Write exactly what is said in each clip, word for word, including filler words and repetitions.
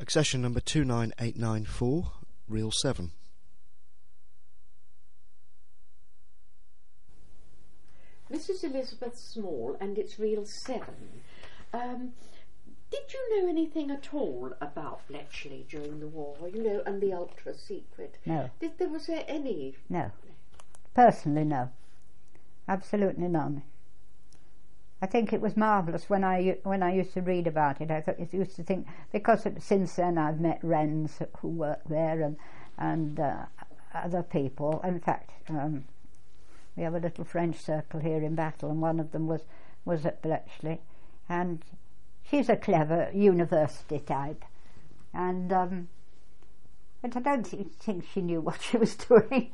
Accession number two nine eight nine four, reel seven. Missus Elizabeth Small, and it's reel seven. Um, did you know anything at all about Bletchley during the war, you know, and the ultra secret? No. Did there was there any? No. Personally, no. Absolutely none. I think it was marvellous when I when I used to read about it. I thought, I used to think, because since then I've met Wrens who work there and and uh, other people. In fact, um, we have a little French circle here in Battle, and one of them was was at Bletchley, and she's a clever university type, and um, but I don't think, think she knew what she was doing.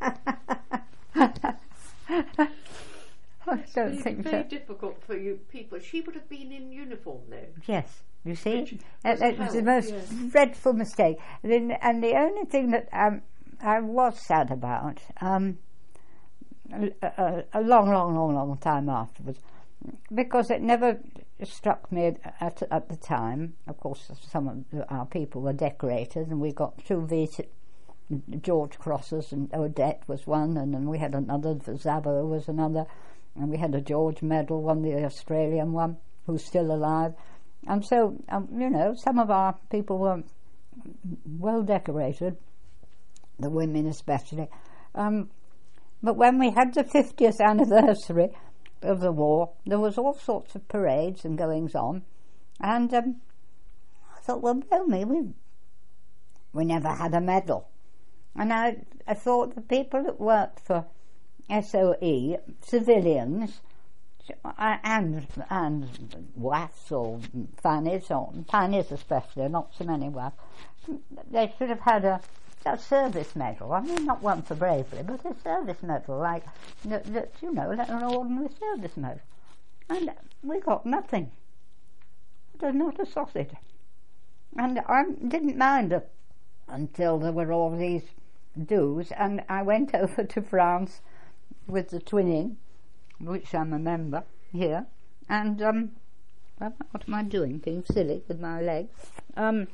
I don't it's think very so. difficult for you people. She would have been in uniform though. Yes, you see, Which that, was that was the help, most yes. dreadful mistake. And, then, and the only thing that um, I was sad about, um, a, a, a long, long, long, long time afterwards, because it never struck me at, at the time. Of course, some of our people were decorators, and we got two V C George Crosses, and Odette was one, and then we had another, Zabo was another, and we had a George Medal, one, the Australian one, who's still alive. And so, um, you know, some of our people were well decorated, the women especially. Um, but when we had the fiftieth anniversary of the war, there was all sorts of parades and goings on, and um, I thought, well, blow me, we, we never had a medal. And I, I thought the people that worked for S O E, civilians, and and W A Fs or fannies, or fannies especially, not so many W A Fs, they should have had a, a service medal. I mean, not one for bravery, but a service medal, like, that, that, you know, like an ordinary service medal. And we got nothing. There's not a sausage. And I didn't mind it until there were all these dues, and I went over to France with the twinning, which I'm a member here, and um, what am I doing? Being silly with my leg. Um,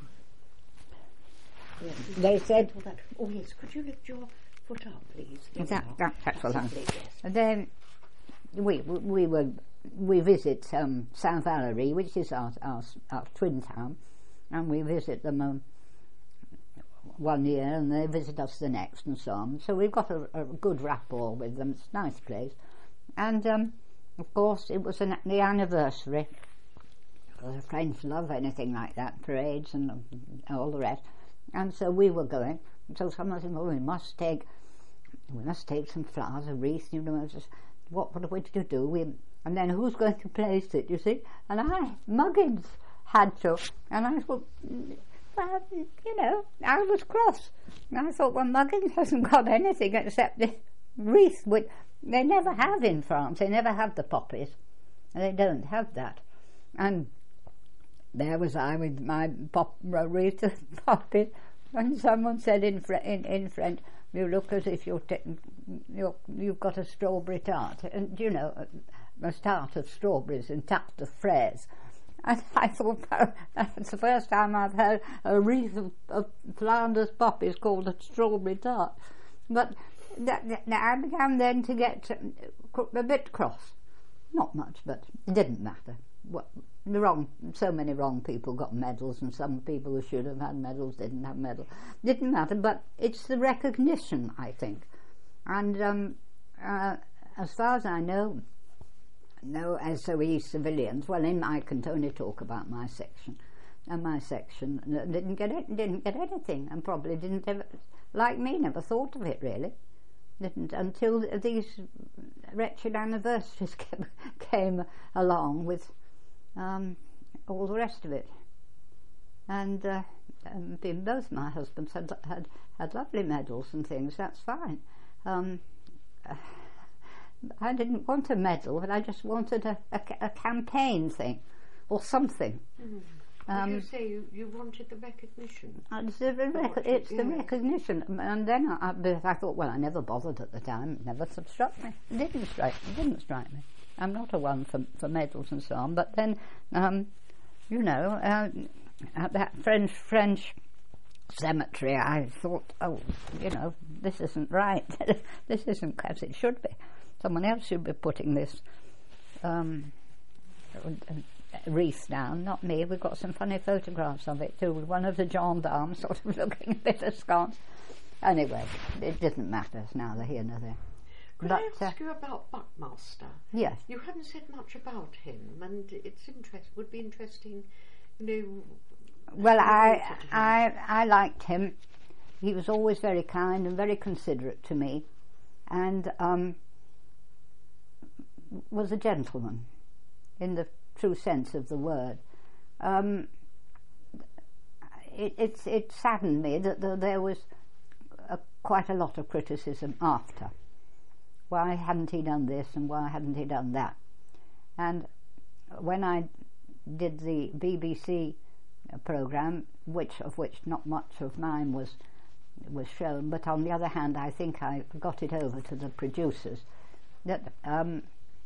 Yes, they said, that. Oh yes, could you lift your foot up, please? There that, we are. that, that's what I'm. Lovely, yes. And then we we were we visit um, Saint Valery, which is our, our our twin town, and we visit them um, one year, and they visit us the next, and so on. So we've got a, a good rapport with them. It's a nice place, and um, of course it was an, the anniversary. The French love anything like that, parades and uh, all the rest. And so we were going. So someone said, "Well, we must take, we must take some flowers, a wreath." You know, just, what what are we to do? We, and then who's going to place it? You see? And I, Muggins, had to. And I thought, well, you know, I was cross. And I thought, well, Muggins hasn't got anything except this wreath, which they never have in France. They never have the poppies. They don't have that. And there was I with my pop wreath of poppies, and someone said in, Fre- in in French, "You look as if you're, t- you're you've got a strawberry tart," and you know, a, a tart of strawberries and tart of fraises. And I thought, oh, that's the first time I've heard a wreath of, of Flanders poppies called a strawberry tart. But that, that, I began then to get a bit cross. Not much, but it didn't matter. What, the wrong, so many wrong people got medals, and some people who should have had medals didn't have medals. Didn't matter, but it's the recognition, I think. And um, uh, as far as I know, no S O E civilians. Well, in, I can only talk about my section, and my section didn't get it, didn't get anything, and probably didn't ever, like me, never thought of it really. Didn't until these wretched anniversaries came, came along with um, all the rest of it. And, uh, and both my husbands had, had had lovely medals and things. That's fine. Um, I didn't want a medal, but I just wanted a, a, a campaign thing or something. Mm. Um, Did you say you, you wanted the recognition? It's, the, rec- it's the yes. recognition, and then I, I, I thought, well, I never bothered at the time. It never struck me. It didn't strike. It didn't strike me. I'm not a one for, for medals and so on. But then, um, you know, uh, at that French French cemetery, I thought, oh, you know, this isn't right. This isn't as it should be. Someone else should be putting this um, wreath down, not me. We've got some funny photographs of it too, with one of the gendarmes sort of looking a bit askance. Anyway, it didn't matter. It's neither here nor there. Could But, I ask uh, you about Buckmaster? Yes. You haven't said much about him, and it's interest would be interesting, you know. Well, how you I, related to him. I, I liked him. He was always very kind and very considerate to me, and um, was a gentleman, in the true sense of the word. Um, it, it's, it saddened me that the, there was a, quite a lot of criticism after. Why hadn't he done this and why hadn't he done that? And when I did the B B C programme, which of which not much of mine was was shown, but on the other hand, I think I got it over to the producers, that um,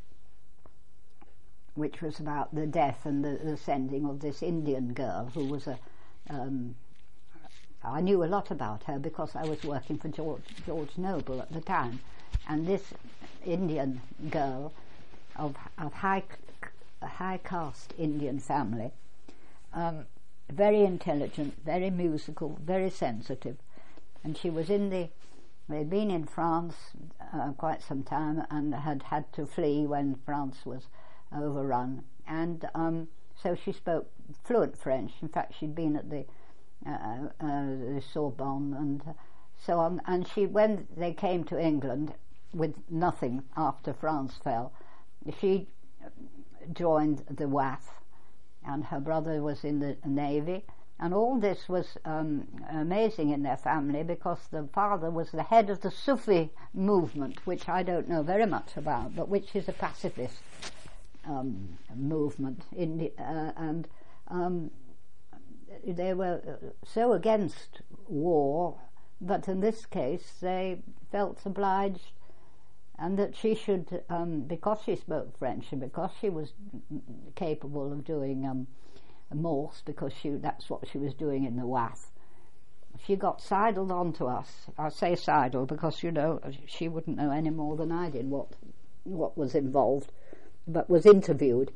which was about the death and the, the sending of this Indian girl who was a. Um, I knew a lot about her because I was working for George, George Noble at the time, and this Indian girl of of high high caste Indian family. Um, very intelligent, very musical, very sensitive, and she was in the. They'd been in France uh, quite some time and had had to flee when France was overrun, and um, so she spoke fluent French. In fact, she'd been at the, uh, uh, the Sorbonne and so on. And she, when they came to England with nothing after France fell, she joined the W A F. And her brother was in the Navy, and all this was um, amazing in their family because the father was the head of the Sufi movement, which I don't know very much about, but which is a pacifist um, movement, in the, uh, and um, they were so against war, but in this case they felt obliged. And that she should, um, because she spoke French and because she was capable of doing um, Morse, because she, that's what she was doing in the W A F, she got sidled onto us. I say sidled because, you know, she wouldn't know any more than I did what what was involved, but was interviewed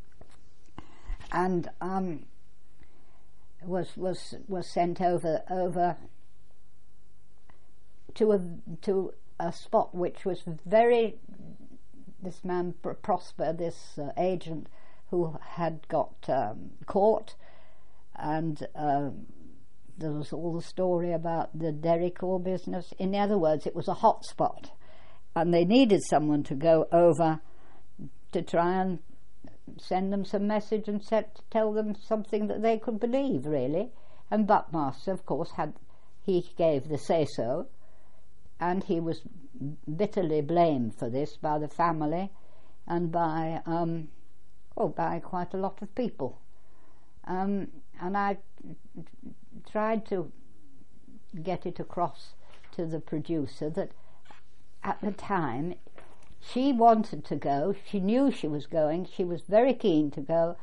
and um, was was was sent over over to a to. a spot which was very, this man Prosper, this uh, agent who had got um, caught, and uh, there was all the story about the Derricourt business. In other words, it was a hot spot, and they needed someone to go over to try and send them some message and set, tell them something that they could believe, really. And Buckmaster, of course, had he gave the say-so, and he was bitterly blamed for this by the family and by um, oh, by quite a lot of people. Um, and I tried to get it across to the producer that at the time she wanted to go, she knew she was going, she was very keen to go,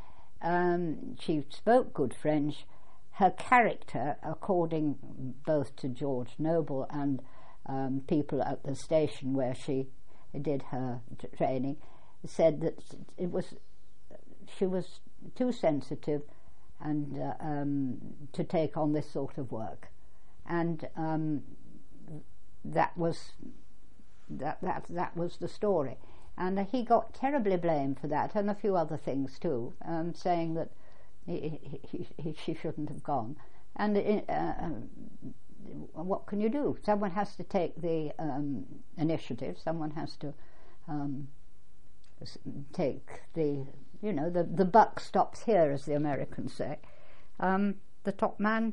um, she spoke good French. Her character, according both to George Noble and Um, people at the station where she did her t- training, said that it was she was too sensitive and uh, um, to take on this sort of work, and um, that was that that that was the story. And he got terribly blamed for that, and a few other things too, um, saying that he, he, he, she shouldn't have gone. And it, uh, what can you do? Someone has to take the um, initiative. Someone has to um, s- take the, you know, the, the buck stops here, as the Americans say. Um, the top man,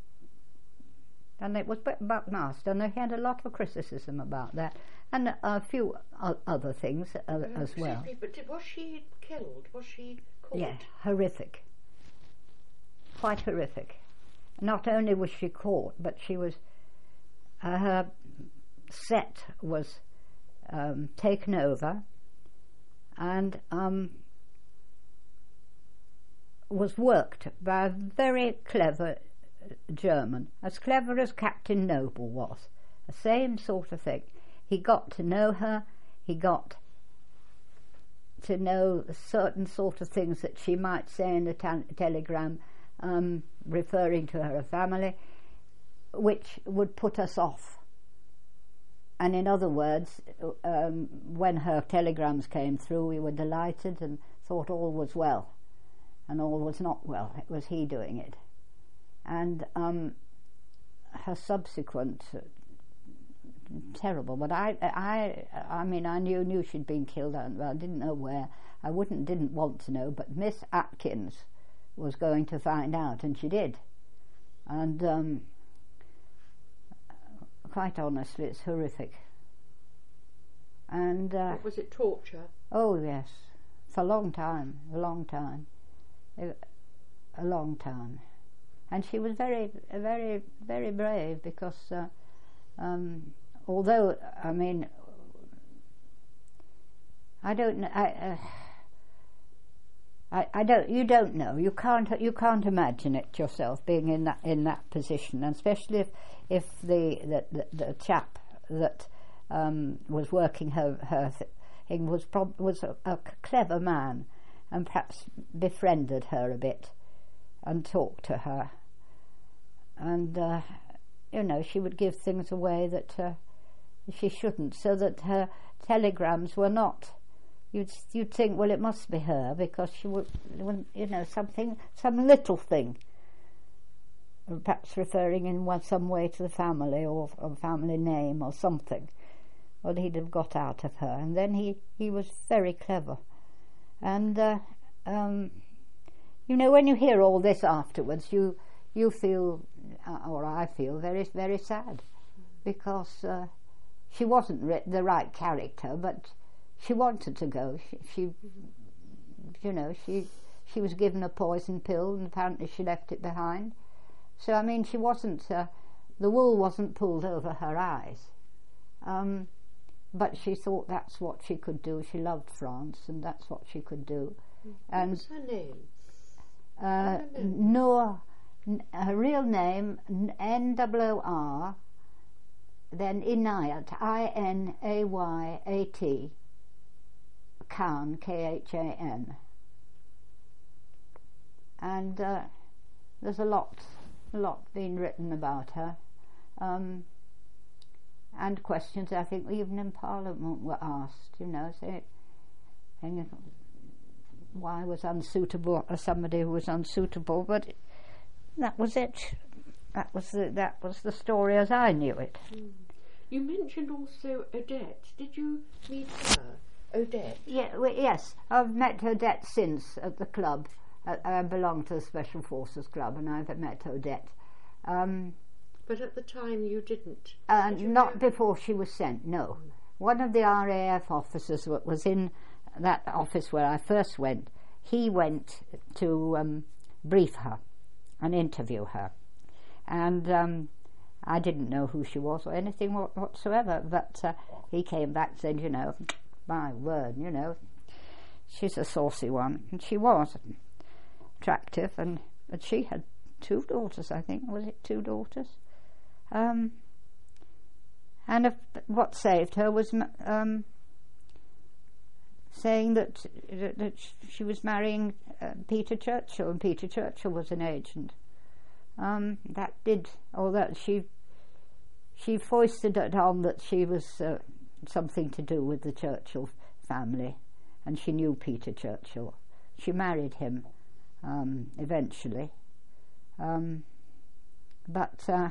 and it was Buckmaster, and he had a lot of criticism about that, and a few o- other things uh, Uh, as well. excuse me, but did, was she killed? Was she caught? Yeah, horrific. Quite horrific. Not only was she caught, but she was, uh, her set was um, taken over, and um, was worked by a very clever German, as clever as Captain Noble was. The same sort of thing. He got to know her, he got to know certain sort of things that she might say in a ta- telegram um, referring to her family, which would put us off. And in other words, um, when her telegrams came through, we were delighted and thought all was well, and all was not well. It was he doing it. And um, her subsequent uh, terrible. But I, I, I mean, I knew knew she'd been killed. I, I didn't know where. I wouldn't, didn't want to know. But Miss Atkins was going to find out, and she did. And um, quite honestly, it's horrific. And uh, what was it? Torture? Oh yes, for a long time, a long time, a, a long time. And she was very, very, very brave because, uh, um, although I mean, I don't know. I, uh, I, I don't. You don't know. You can't. You can't imagine it yourself being in that in that position, and especially if if the the, the, the chap that um, was working her her thing was prob- was a, a clever man, and perhaps befriended her a bit, and talked to her, and uh, you know, she would give things away that uh, she shouldn't, so that her telegrams were not. You'd you'd think, well, it must be her because she would, you know, something, some little thing, perhaps referring in one, some way to the family or a family name or something. Well, he'd have got out of her, and then he, he was very clever, and uh, um, you know, when you hear all this afterwards, you you feel, uh, or I feel, very very sad, because uh, she wasn't ri- the right character, but she wanted to go. She, she, you know, she she was given a poison pill, and apparently she left it behind. So I mean, she wasn't. Uh, the wool wasn't pulled over her eyes, um, but she thought that's what she could do. She loved France, and that's what she could do. What And was her name? uh, Noor, n- her real name N O O R, then Inayat, I N A Y A T. Khan, K H A N, and uh, there's a lot, a lot being written about her, um, and questions I think even in Parliament were asked. You know, say, saying why was unsuitable, or somebody who was unsuitable, but that was it. That was the that was the story as I knew it. Mm. You mentioned also Odette. Did you meet her? Odette? Yeah, well, yes, I've met Odette since at the club. Uh, I belong to the Special Forces Club, and I've met Odette. Um, but at the time you didn't? Uh, Did you not know? before she was sent, no. One of the R A F officers w- was in that office where I first went. He went to um, brief her and interview her. And um, I didn't know who she was or anything wh- whatsoever, but uh, he came back and said, you know, my word, you know, she's a saucy one. And she was attractive, and but she had two daughters, I think. Was it two daughters? Um, and if, what saved her was um, saying that, that, that she was marrying uh, Peter Churchill, and Peter Churchill was an agent. Um, that did, although she she foisted it on that she was uh, something to do with the Churchill family, and she knew Peter Churchill. She married him um, eventually, um, but uh,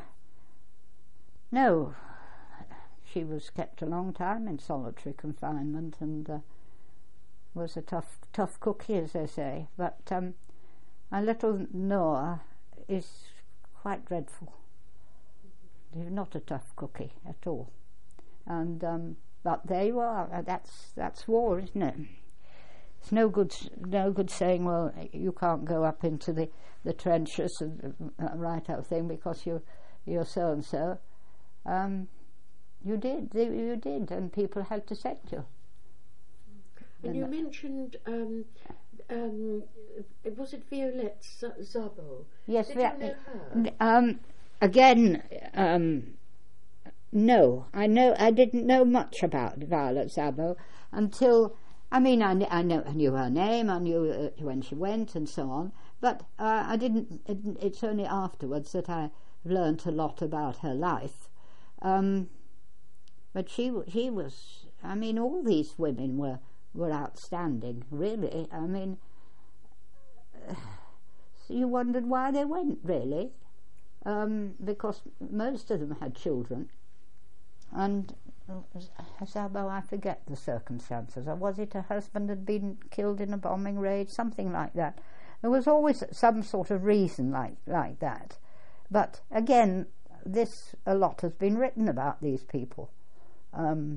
no, she was kept a long time in solitary confinement, and uh, was a tough tough cookie, as they say. But um, my little Noah is quite dreadful. He's not a tough cookie at all. And um, but there you are. Uh, that's that's war, isn't it? It's no good. No good saying, well, you can't go up into the, the trenches and uh, right out thing because you you're so and so. Um, you did. You did, and people had to set you. And you mentioned um, um, was it Violette Z- Szabo? Yes, Did Vi- you know her? Um, again, um, no, I know I didn't know much about Violet Szabo until, I mean, I, kn- I, know, I knew her name, I knew uh, when she went and so on, but uh, I didn't. It, it's only afterwards that I learnt a lot about her life. Um, but she she was. I mean, all these women were were outstanding. Really, I mean, uh, so you wondered why they went, really, um, because most of them had children. And Szabo, I forget the circumstances. Or was it her husband had been killed in a bombing raid? Something like that. There was always some sort of reason like like that. But again, this a lot has been written about these people, um,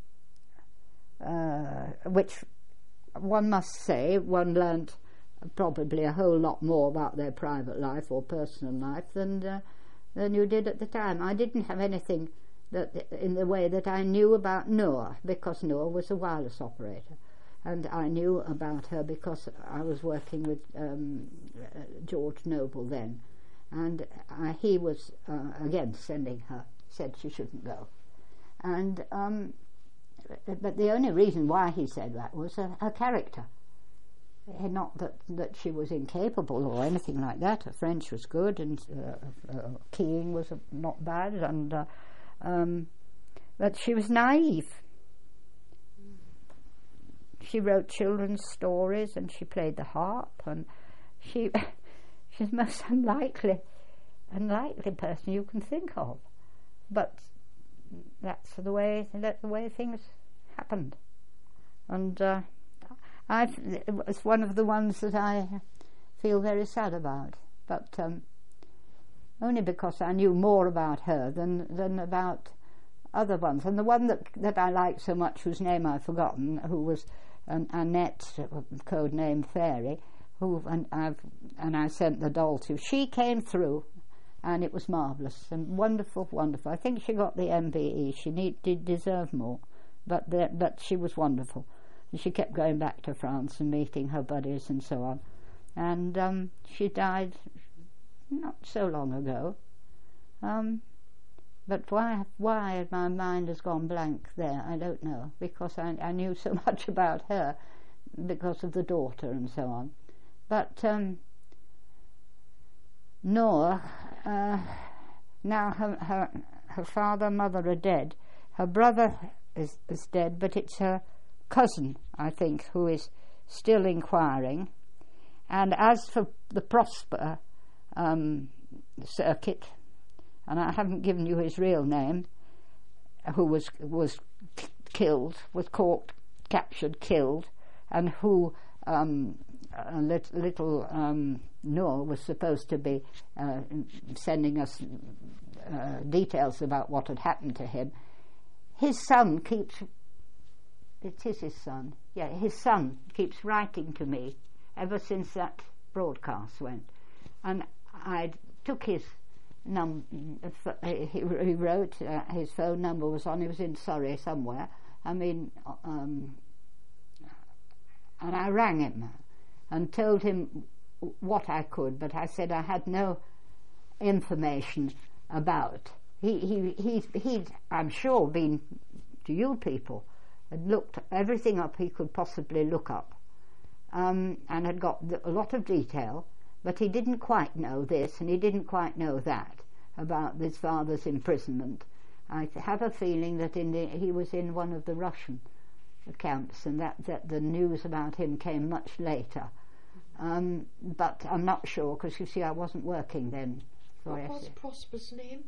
uh, which one must say one learnt probably a whole lot more about their private life or personal life than uh, than you did at the time. I didn't have anything that in the way that I knew about Noor, because Noor was a wireless operator, and I knew about her because I was working with um, uh, George Noble then, and uh, he was uh, again sending her, said she shouldn't go, and um, but the only reason why he said that was her, her character. Not that, that she was incapable or anything like that. Her French was good, and uh, uh, keying was uh, not bad, and uh, um, but she was naive. She wrote children's stories, and she played the harp, and she she's the most unlikely, unlikely person you can think of. But that's the way that's the way things happened, and. Uh, I've, it's one of the ones that I feel very sad about, but um, only because I knew more about her than than about other ones. And the one that that I liked so much, whose name I've forgotten, who was um, Annette, code name Fairy, who and I've and I sent the doll to. She came through, and it was marvellous and wonderful, wonderful. I think she got the M B E. She need, did deserve more, but the, but she was wonderful. She kept going back to France and meeting her buddies and so on. And um, she died not so long ago. Um, but why why my mind has gone blank there, I don't know, because I, I knew so much about her because of the daughter and so on. But um, Noor, uh, now her, her, her father and mother are dead. Her brother is, is dead, but it's her cousin, I think, who is still inquiring. And as for the Prosper um, circuit, and I haven't given you his real name, who was was k- killed, was caught, captured, killed, and who um, a lit- little um, Noor was supposed to be uh, sending us uh, details about what had happened to him. His son keeps It is his son. Yeah, his son keeps writing to me ever since that broadcast went. And I took his num. He, he wrote uh, his phone number was on. He was in Surrey somewhere. I mean, um, and I rang him and told him what I could, but I said I had no information about. He he he he'd I'm sure been to you people. Had looked everything up he could possibly look up, um, and had got a lot of detail, but he didn't quite know this and he didn't quite know that about his father's imprisonment. I have a feeling that in the, he was in one of the Russian camps, and that, that the news about him came much later. Um, but I'm not sure, because you see I wasn't working then. What was Prosper's name?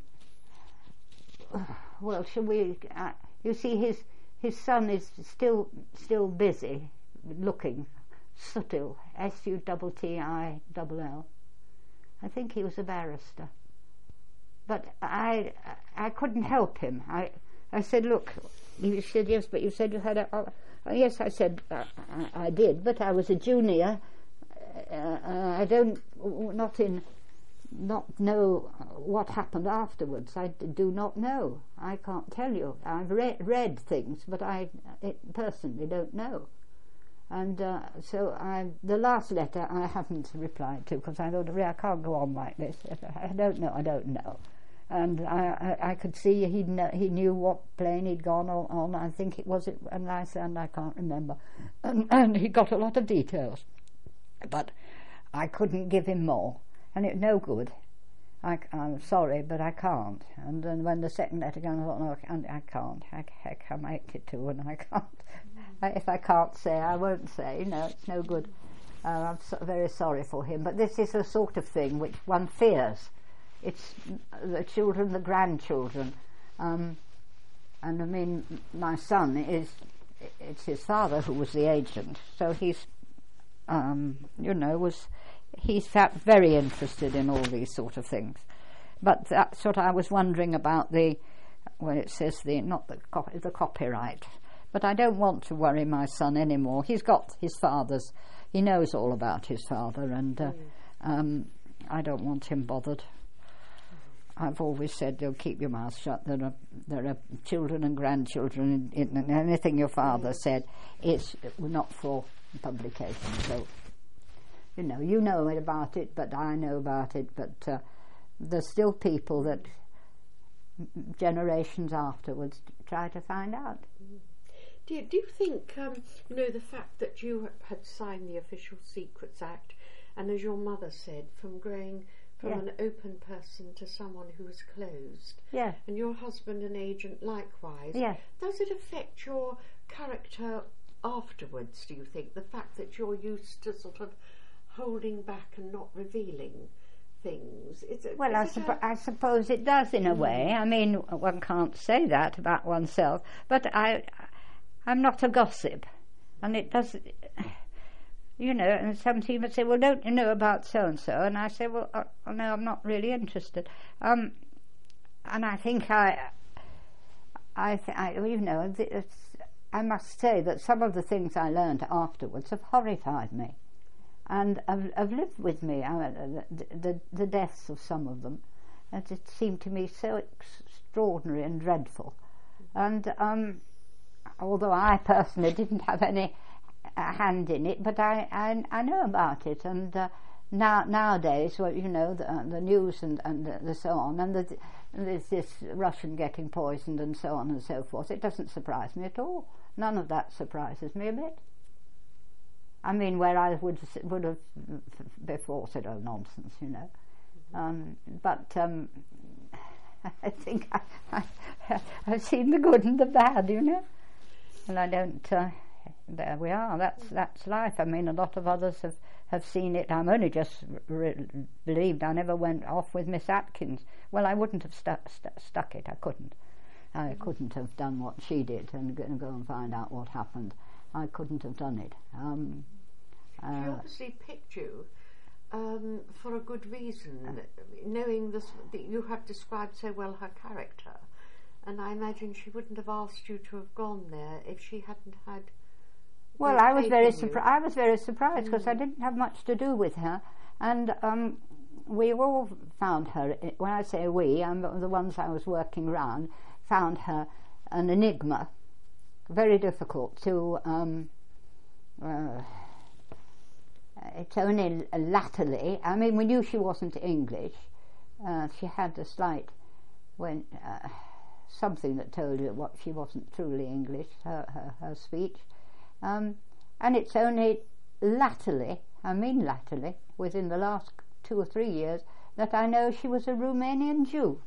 Well, shall we... Uh, you see, his... His son is still still busy looking. Suttil, S U T T I L L. I think he was a barrister. But I I couldn't help him. I I said, look, he said, yes, but you said you had a... Oh, yes, I said, uh, I, I did, but I was a junior. Uh, uh, I don't, not in... not know what happened afterwards. I d- do not know. I can't tell you. I've re- read things, but I it personally don't know. And uh, so I, the last letter I haven't replied to because I thought, really, I can't go on like this. I don't know, I don't know. And I, I, I could see he kn- he knew what plane he'd gone on, on. I think it was it, and I said, I can't remember. And, and he got a lot of details. But I couldn't give him more. And it's no good. I, I'm sorry, but I can't. And then when the second letter came, I thought, no, I can't. I, can't. I, I can make it to, and I can't. I, if I can't say, I won't say. No, it's no good. Uh, I'm so, very sorry for him. But this is the sort of thing which one fears. It's the children, the grandchildren. Um, and I mean, my son is, it's his father who was the agent. So he's, um, you know, was... He's very interested in all these sort of things. But that's what I was wondering about the, when it says the, not the, copy, the copyright. But I don't want to worry my son anymore. He's got his father's, he knows all about his father, and uh, um, I don't want him bothered. I've always said, you'll keep your mouth shut. There are, there are children and grandchildren, in, in, and anything your father said is not for publication. So, you know, you know it about it, but I know about it. But uh, there's still people that generations afterwards try to find out. Do you, do you think, um, you know, the fact that you had signed the Official Secrets Act, and as your mother said, from growing from yeah. an open person to someone who was closed, yeah. and your husband an agent likewise, yeah. does it affect your character afterwards, do you think, the fact that you're used to sort of holding back and not revealing things? Is it, well, is I, it suppo- a I suppose it does in a mm. way. I mean, one can't say that about oneself, but I, I'm not a gossip, and it does, you know, and some people say, well, don't you know about so-and-so? And I say, well, uh, no, I'm not really interested. Um, and I think I, I, th- I you know, it's, I must say that some of the things I learned afterwards have horrified me. And have, have lived with me. I mean, the, the, the deaths of some of them, and it seemed to me so extraordinary and dreadful. And um, although I personally didn't have any uh, hand in it, but I, I, I know about it. And uh, now nowadays, well, you know, the, uh, the news and, and the, the so on, and the, there's this Russian getting poisoned and so on and so forth. It doesn't surprise me at all. None of that surprises me a bit. I mean, where I would would have before said, "Oh, nonsense," you know. Um, but um, I think I, I, I've seen the good and the bad, you know. And I don't. Uh, there we are. That's that's life. I mean, a lot of others have, have seen it. I'm only just re- relieved I never went off with Miss Atkins. Well, I wouldn't have stu- stu- stuck it. I couldn't. I couldn't have done what she did and go, and go and find out what happened. I couldn't have done it. Um, uh, she obviously picked you um, for a good reason, uh, knowing this, that you have described so well her character. And I imagine she wouldn't have asked you to have gone there if she hadn't had. Well, I was very surprised. I was very surprised because mm. I didn't have much to do with her, and um, we all found her. When I say we, I'm the ones I was working round. Found her an enigma, very difficult to. Um, uh, it's only latterly. I mean, we knew she wasn't English. Uh, she had a slight, when uh, something that told you what she wasn't truly English. Her her, her speech, um, and it's only latterly. I mean, latterly, within the last two or three years, that I know she was a Romanian Jew.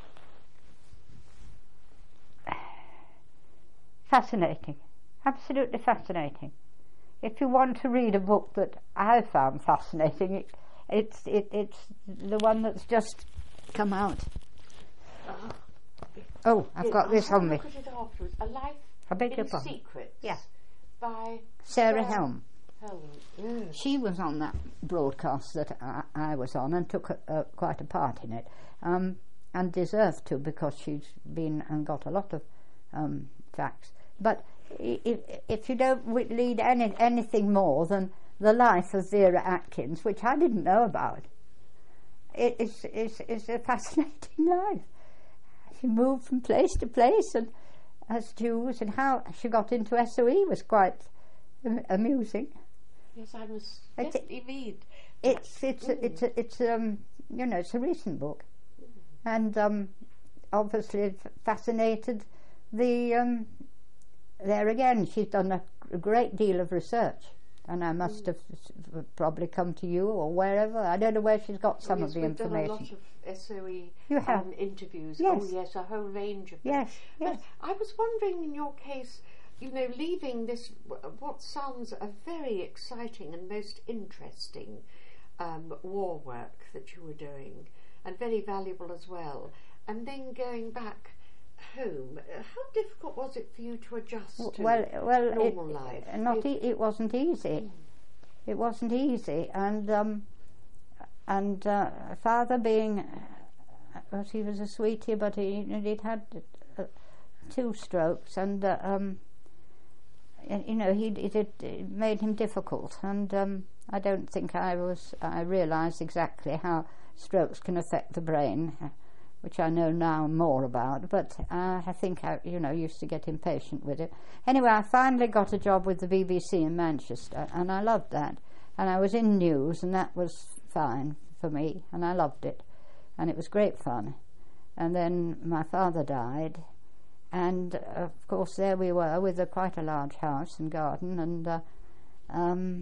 Fascinating, absolutely fascinating. If you want to read a book that I found fascinating, it, it's it, it's the one that's just come out. Uh, oh, I've yeah, got I'll this on me. Look at it afterwards. A Life I beg your in pardon. Secrets. Yeah. By Sarah Sarah Helm. Helm. Mm. She was on that broadcast that I, I was on and took a, a, quite a part in it, um, and deserved to, because she's been and got a lot of um, facts. But if, if you don't read any, anything more than the life of Vera Atkins, which I didn't know about, it is is is a fascinating life. She moved from place to place, and as Jews, and how she got into S O E was quite am- amusing. Yes, I must It's- definitely read. It's it's Mm. it's it's um you know it's a recent book, and um obviously it fascinated the um there again she's done a, a great deal of research, and I must have s- probably come to you or wherever. I don't know where she's got some Oh, yes, of the we've information. done a lot of S O E You have. um, interviews. Yes. Oh yes, a whole range of them. Yes, yes. But I was wondering, in your case, you know, leaving this, w- what sounds a very exciting and most interesting um, war work that you were doing, and very valuable as well, and then going back home, uh, how difficult was it for you to adjust to Well, well, normal it, life? not It- e- it wasn't easy. It wasn't easy, and um, and uh, father being, uh, well, he was a sweetie, but he he'd had uh, two strokes, and uh, um, y- you know he it, it, it made him difficult, and um, I don't think I was I realised exactly how strokes can affect the brain, uh, which I know now more about, but uh, I think I, you know, used to get impatient with it. Anyway, I finally got a job with the B B C in Manchester, and I loved that. And I was in news, and that was fine for me, and I loved it. And it was great fun. And then my father died, and uh, of course there we were with a, quite a large house and garden, and uh, um,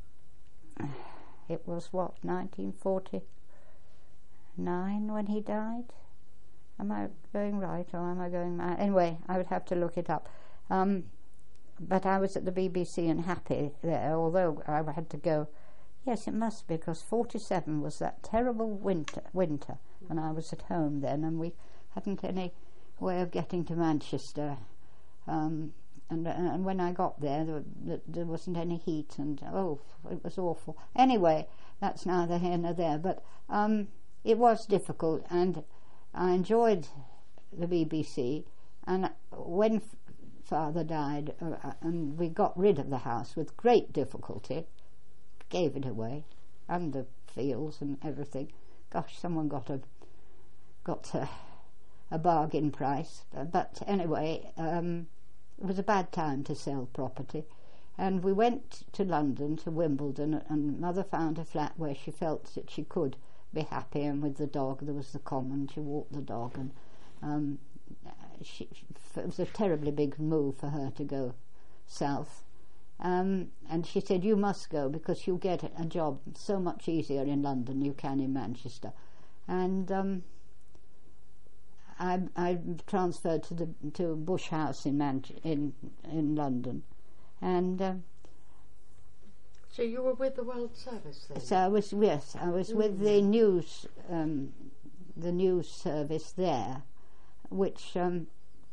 it was, what, nineteen forty-nine when he died? Am I going right or am I going mad? Anyway, I would have to look it up. Um, but I was at the B B C and happy there, although I had to go. Yes, it must be, because forty-seven was that terrible winter, winter, and I was at home then, and we hadn't any way of getting to Manchester. Um, and, and when I got there, there, there wasn't any heat, and oh, it was awful. Anyway, that's neither here nor there, but um, it was difficult, and I enjoyed the B B C, and when f- father died, uh, and we got rid of the house with great difficulty, gave it away, and the fields and everything. Gosh, someone got a got a, a bargain price. But anyway, um, it was a bad time to sell property, and we went to London, to Wimbledon, and Mother found a flat where she felt that she could be happy, and with the dog, there was the common, she walked the dog, and um, she, it was a terribly big move for her to go south. Um, and she said, you must go, because you'll get a job so much easier in London than you can in Manchester. And um, I, I transferred to the to Bush House in Man- in in London, and um, So you were with the World Service then? so I was yes, I was Mm. with the news um, the news service there, which. Um,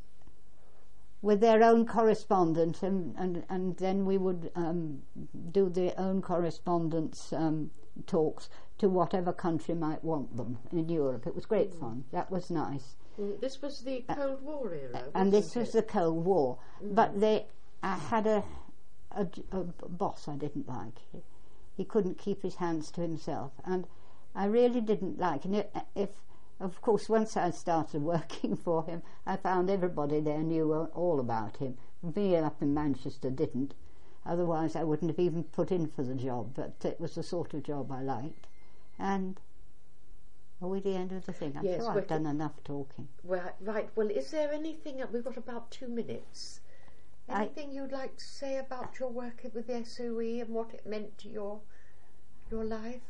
with their own correspondent, and, and, and then we would um, do their own correspondence um, talks to whatever country might want them in Europe. It was great Mm. fun. That was nice. Mm, This was the Cold War era, And this wasn't was it? the Cold War. Mm. But they, I had a, a, a boss I didn't like. He, he couldn't keep his hands to himself. And I really didn't like it. And if Of course, once I started working for him, I found everybody there knew all about him. Me up in Manchester didn't. Otherwise, I wouldn't have even put in for the job. But it was the sort of job I liked. And are we at the end of the thing? I'm Yes, sure we're I've done enough talking. Right, right. Well, is there anything, we've got about two minutes, I- anything you'd like to say about your work with the S O E and what it meant to your your life?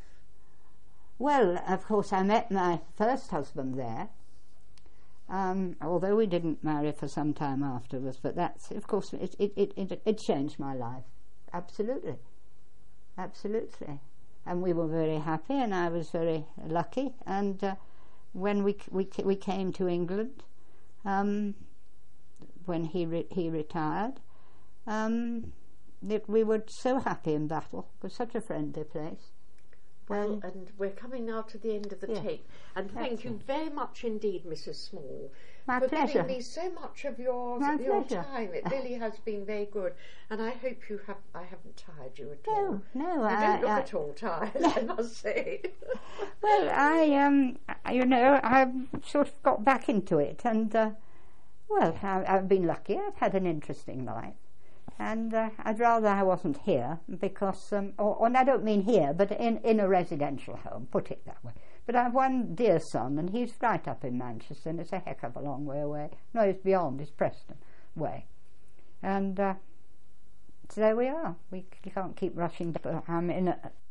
Well, of course, I met my first husband there, um, although we didn't marry for some time afterwards, but that's, of course, it, it, it, it, it changed my life. Absolutely. Absolutely. And we were very happy, and I was very lucky. And uh, when we, we we came to England, um, when he re- he retired, um, it, we were so happy in Battle. It was such a friendly place. Well, Um, and we're coming now to the end of the yeah. tape. And thank That's you it. very much indeed, Missus Small, My for pleasure. giving me so much of your My your pleasure. time. It really has been very good, and I hope you have. I haven't tired you at all. No, no, You I, don't look I, at all tired, I must say. well, I, um, I- you know, I've sort of got back into it, and, uh, well, I, I've been lucky. I've had an interesting life. And uh, I'd rather I wasn't here because, um, or, or I don't mean here, but in, in a residential home, put it that way. But I have one dear son, and he's right up in Manchester, and it's a heck of a long way away. No, it's beyond, it's Preston way. And uh, so there we are. We c- can't keep rushing. To, I'm in a,